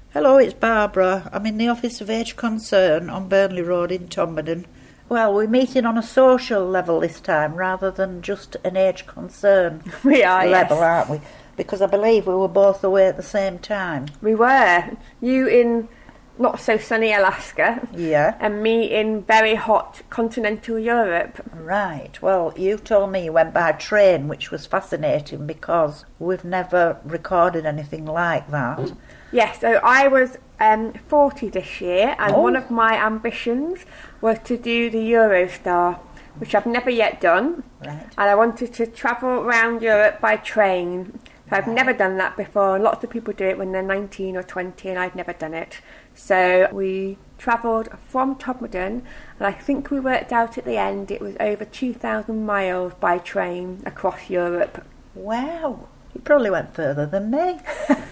Hello, it's Barbara. I'm in the Office of Age Concern on Burnley Road in Tomberden. Well, we're meeting on a social level this time rather than just an age concern We are, level, yes. aren't we? Because I believe we were both away at the same time. We were. You in not so sunny Alaska. Yeah. And me in very hot continental Europe. Right. Well, you told me you went by train, which was fascinating because we've never recorded anything like that. Yes, so I was 40 this year, and Oh. one of my ambitions was to do the Eurostar, which I've never yet done. Right. And I wanted to travel around Europe by train. So I've never done that before, and lots of people do it when they're 19 or 20, and I'd never done it. So we travelled from Tomberden, and I think we worked out at the end it was over 2,000 miles by train across Europe. Wow. You probably went further than me.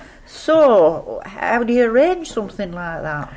So, how do you arrange something like that?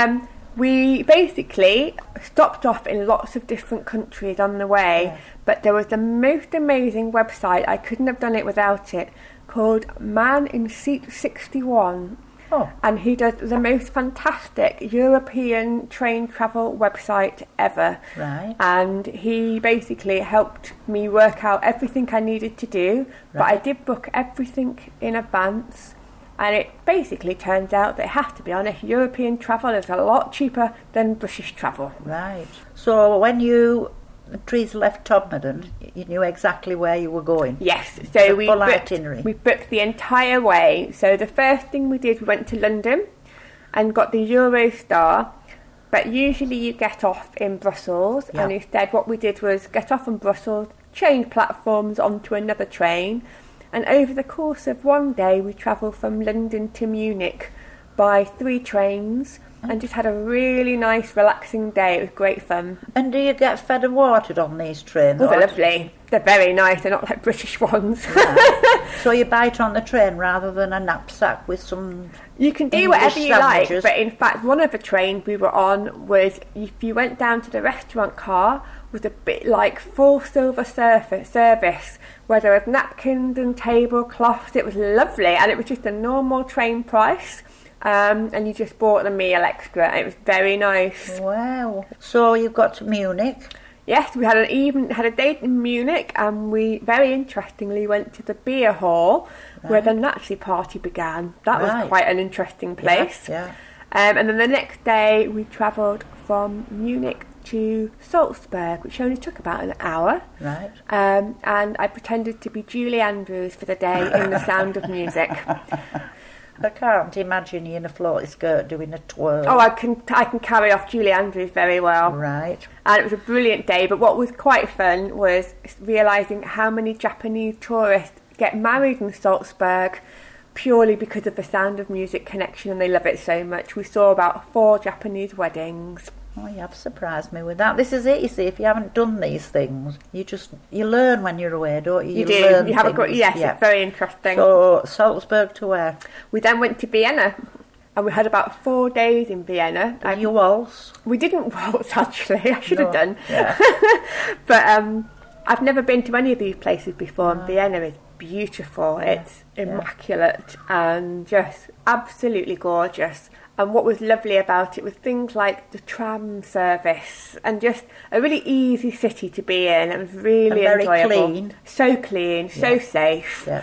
We basically stopped off in lots of different countries on the way, but there was the most amazing website, I couldn't have done it without it, called Man in Seat 61. Oh. And he does the most fantastic European train travel website ever. Right. And he basically helped me work out everything I needed to do, but I did book everything in advance. And it basically turns out that, it has to be honest, European travel is a lot cheaper than British travel. Right. So when you trees left Tomberden, you knew exactly where you were going? Yes, so The full itinerary. we booked the entire way. So the first thing we did, we went to London and got the Eurostar. But usually you get off in Brussels, Yeah. and instead what we did was get off in Brussels, change platforms onto another train. And over the course of one day, we travelled from London to Munich by 3 trains and just had a really nice, relaxing day. It was great fun. And do you get fed and watered on these trains? Oh, they're Or- lovely. They're very nice. They're not like British ones. So you bite on the train rather than a knapsack with some... You can do English whatever you sandwiches. like, but in fact, one of the trains we were on was, if you went down to the restaurant car, was a bit like full silver service, where there was napkins and tablecloths. It was lovely, and it was just a normal train price, and you just bought the meal extra, and it was very nice. Wow. So you got to Munich. Yes, we had a date in Munich, and we very interestingly went to the beer hall where the Nazi party began. That was Right. quite an interesting place. Yeah. And then the next day we travelled from Munich to Salzburg, which only took about an hour. Right. And I pretended to be Julie Andrews for the day in The Sound of Music. I can't imagine you in a floaty skirt doing a twirl. Oh, I can carry off Julie Andrews very well. Right. And it was a brilliant day, but what was quite fun was realising how many Japanese tourists get married in Salzburg purely because of the Sound of Music connection, and they love it so much. We saw about 4 Japanese weddings. Oh, you have surprised me with that. This is it, you see, if you haven't done these things, you learn when you're away, don't you? You do. Learn You have a things. good, yes, Yeah. it's very interesting. So, Salzburg to where? We then went to Vienna, and we had about 4 days in Vienna. And you waltz? We didn't waltz, actually. I should have done. Yeah. But I've never been to any of these places before, and Vienna is beautiful. It's immaculate and just absolutely gorgeous. And what was lovely about it was things like the tram service, and just a really easy city to be in. It was really And very enjoyable. clean. So clean, so safe. Yeah.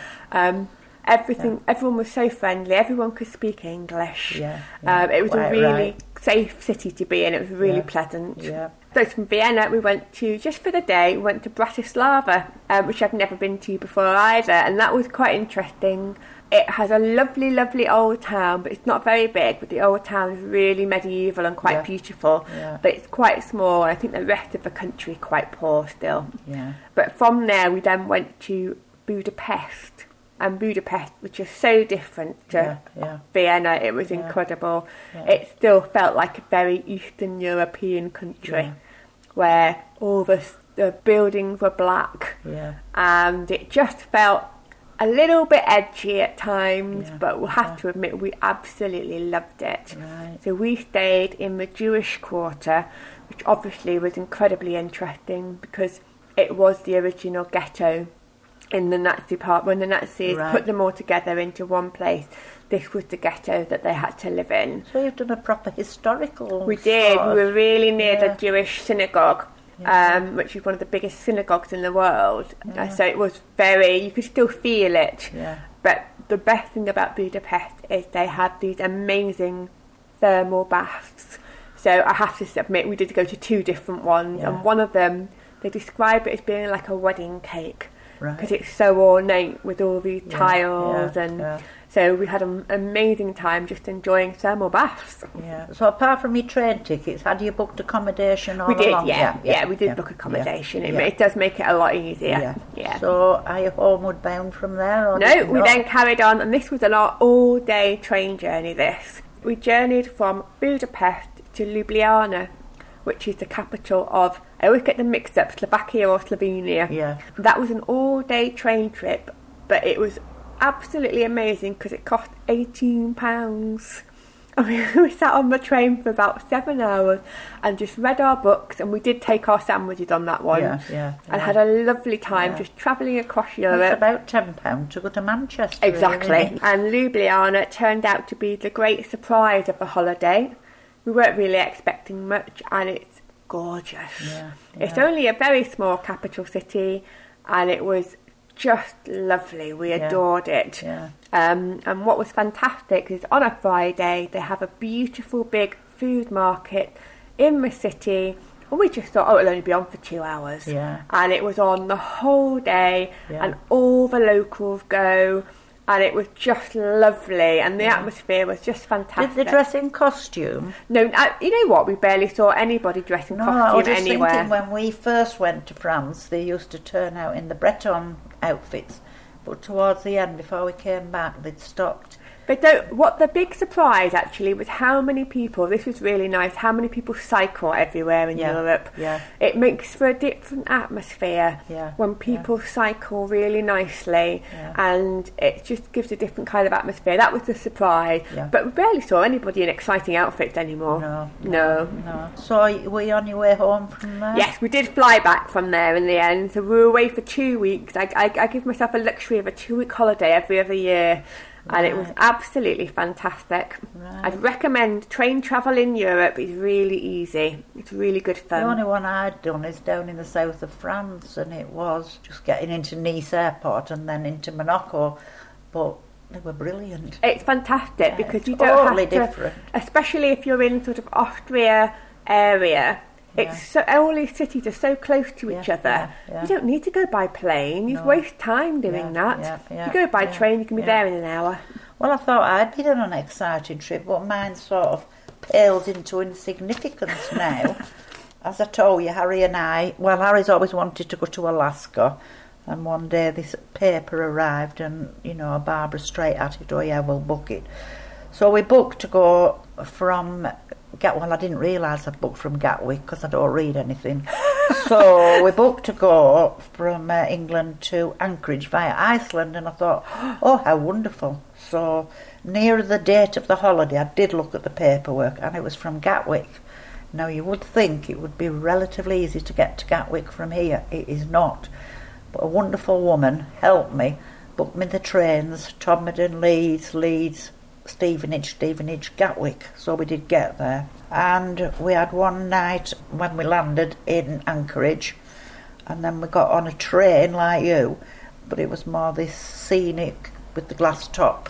Everyone was so friendly. Everyone could speak English. Yeah, It was a quite really right. safe city to be in. It was really Yeah, pleasant. yeah. So from Vienna, we went to, just for the day, we went to Bratislava, which I've never been to before either, and that was quite interesting. It has a lovely, lovely old town, but it's not very big, but the old town is really medieval and quite beautiful, but it's quite small, and I think the rest of the country is quite poor still. Yeah. But from there, we then went to Budapest, and Budapest, which is so different to Vienna. It was incredible. It still felt like a very Eastern European country, where all the buildings were black, and it just felt a little bit edgy at times, but we'll have to admit we absolutely loved it. Right. So we stayed in the Jewish quarter, which obviously was incredibly interesting because it was the original ghetto in the Nazi part, when the Nazis put them all together into one place. this was the ghetto that they had to live in. So you've done a proper historical... We did. We were really near the Jewish synagogue, which is one of the biggest synagogues in the world. So it was you could still feel it. Yeah. But the best thing about Budapest is they had these amazing thermal baths. So I have to admit, we did go to 2 different ones, and one of them, they describe it as being like a wedding cake, because it's so ornate with all these tiles, so we had an amazing time just enjoying thermal baths. Yeah. So apart from your train tickets, had you booked accommodation all along? We did, we did book accommodation. It does make it a lot easier. Yeah. So are you homeward bound from there? Or no, we then carried on, and this was an all-day train journey, this. We journeyed from Budapest to Ljubljana, which is the capital of, I always get them mixed up, Slovakia or Slovenia. Yeah. That was an all-day train trip, but it was absolutely amazing because it cost £18. I mean, we sat on the train for about 7 hours and just read our books, and we did take our sandwiches on that one. And had a lovely time just travelling across Europe. It's about £10 to go to Manchester. Exactly. Really. And Ljubljana turned out to be the great surprise of the holiday. We weren't really expecting much, and it's gorgeous. It's only a very small capital city, and it was just lovely. We adored it. And what was fantastic is on a Friday they have a beautiful big food market in the city, and we just thought, it'll only be on for 2 hours. And it was on the whole day, and all the locals go, and it was just lovely, and the atmosphere was just fantastic. Did they dress in costume? No, you know what? We barely saw anybody dress in costume I was just anywhere. thinking when we first went to France, they used to turn out in the Breton outfits, but towards the end, before we came back, they'd stopped. But what the big surprise actually was how many people, this was really nice, how many people cycle everywhere in Europe. It makes for a different atmosphere when people cycle really nicely, and it just gives a different kind of atmosphere. That was the surprise. But we barely saw anybody in exciting outfits anymore. No. So were you on your way home from there? Yes, we did fly back from there in the end. So we were away for 2 weeks. I give myself a luxury of a 2-week holiday every other year. And it was absolutely fantastic. I'd recommend train travel in Europe. It's really easy. It's really good fun. The only one I'd done is down in the south of France, and it was just getting into Nice airport and then into Monaco. But they were brilliant. It's fantastic because you don't have to, different. Especially if you're in sort of Austria area. It's all these cities are so close to each other. You don't need to go by plane. You waste time doing that. You go by train, you can be there in an hour. Well, I thought I'd been on an exciting trip, but mine sort of pales into insignificance now. As I told you, Harry's always wanted to go to Alaska, and one day this paper arrived, and Barbara straight at it, we'll book it. So we booked to go from I didn't realise I'd booked from Gatwick because I don't read anything. So we booked to go from England to Anchorage via Iceland, and I thought, how wonderful. So near the date of the holiday, I did look at the paperwork, and it was from Gatwick. Now, you would think it would be relatively easy to get to Gatwick from here. It is not. But a wonderful woman helped me, booked me the trains, Todmorden, Leeds, Stevenage, Gatwick. So we did get there, and we had one night when we landed in Anchorage, and then we got on a train like you, but it was more this scenic with the glass top.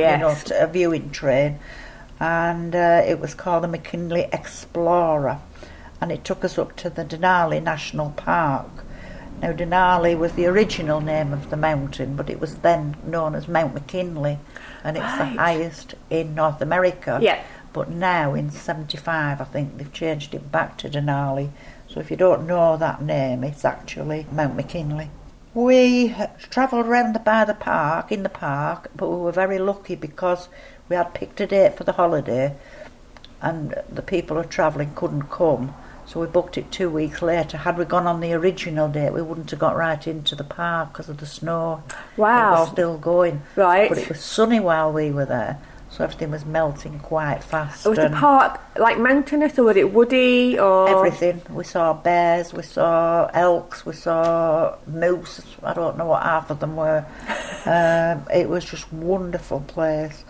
A viewing train, and it was called the McKinley Explorer, and it took us up to the Denali National Park. Now, Denali was the original name of the mountain, but it was then known as Mount McKinley, and it's the highest in North America. But now, in 75, I think they've changed it back to Denali. So if you don't know that name, it's actually Mount McKinley. We travelled round by the park, but we were very lucky because we had picked a date for the holiday, and the people who were travelling couldn't come. So we booked it 2 weeks later. Had we gone on the original date, we wouldn't have got right into the park because of the snow. Wow. It was still going. Right. But it was sunny while we were there, so everything was melting quite fast. Was the park like mountainous, or was it woody, or...? Everything. We saw bears, we saw elks, we saw moose. I don't know what half of them were. It was just a wonderful place.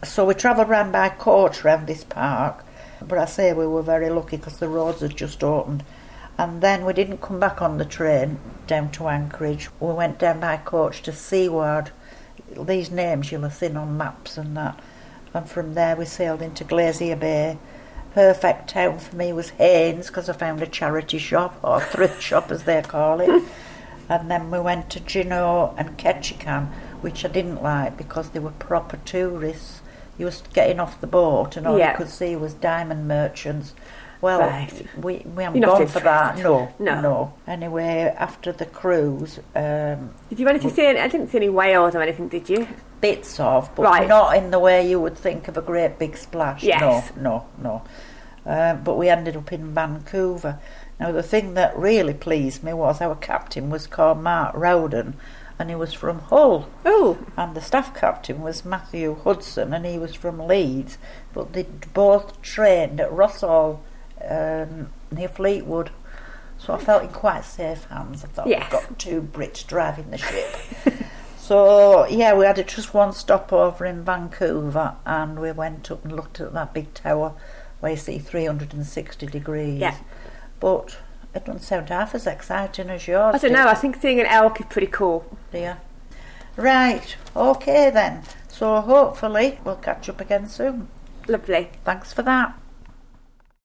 So we travelled round by coach round this park, but I say we were very lucky because the roads had just opened. And then we didn't come back on the train down to Anchorage. We went down by coach to Seaward. These names you'll have seen on maps and that. And from there we sailed into Glacier Bay. Perfect town for me was Haynes, because I found a charity shop, or thrift shop as they call it. And then we went to Juneau and Ketchikan, which I didn't like because they were proper tourists. You was getting off the boat and all you could see was diamond merchants. Well, we haven't gone for that. No. Anyway, after the cruise... did you manage to see any... I didn't see any whales or anything, did you? Bits of, but not in the way you would think of a great big splash. Yes. No. But we ended up in Vancouver. Now, the thing that really pleased me was our captain was called Mark Rowden, and he was from Hull. Oh. And the staff captain was Matthew Hudson, and he was from Leeds. But they both trained at Rossall, near Fleetwood. So I felt in quite safe hands. I thought we've got two Brits driving the ship. So, we had just one stopover in Vancouver, and we went up and looked at that big tower where you see 360 degrees. Yeah. But it doesn't sound half as exciting as yours. I don't know, I think seeing an elk is pretty cool. Yeah. Right, okay then. So hopefully we'll catch up again soon. Lovely. Thanks for that.